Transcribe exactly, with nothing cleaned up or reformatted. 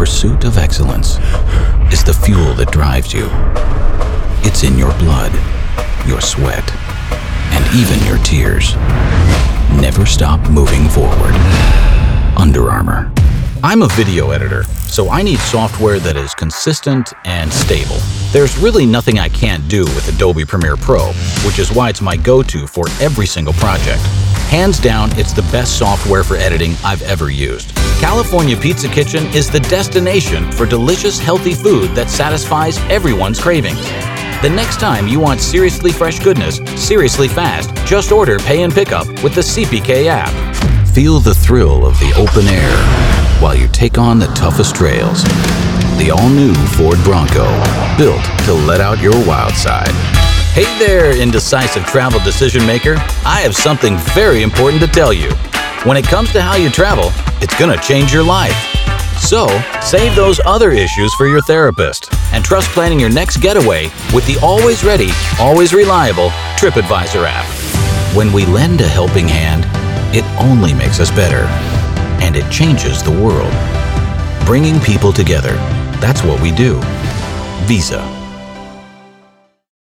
pursuit of excellence is the fuel that drives you. It's in your blood, your sweat, and even your tears. Never stop moving forward. Under Armour. I'm a video editor, so I need software that is consistent and stable. There's really nothing I can't do with Adobe Premiere Pro, which is why it's my go-to for every single project. Hands down, it's the best software for editing I've ever used. California Pizza Kitchen is the destination for delicious, healthy food that satisfies everyone's cravings. The next time you want seriously fresh goodness, seriously fast, just order Pay and Pickup with the C P K app. Feel the thrill of the open air while you take on the toughest trails. The all-new Ford Bronco, built to let out your wild side. Hey there, indecisive travel decision maker. I have something very important to tell you. When it comes to how you travel, it's gonna change your life. So, save those other issues for your therapist and trust planning your next getaway with the always ready, always reliable TripAdvisor app. When we lend a helping hand, it only makes us better, and it changes the world. Bringing people together, that's what we do. Visa.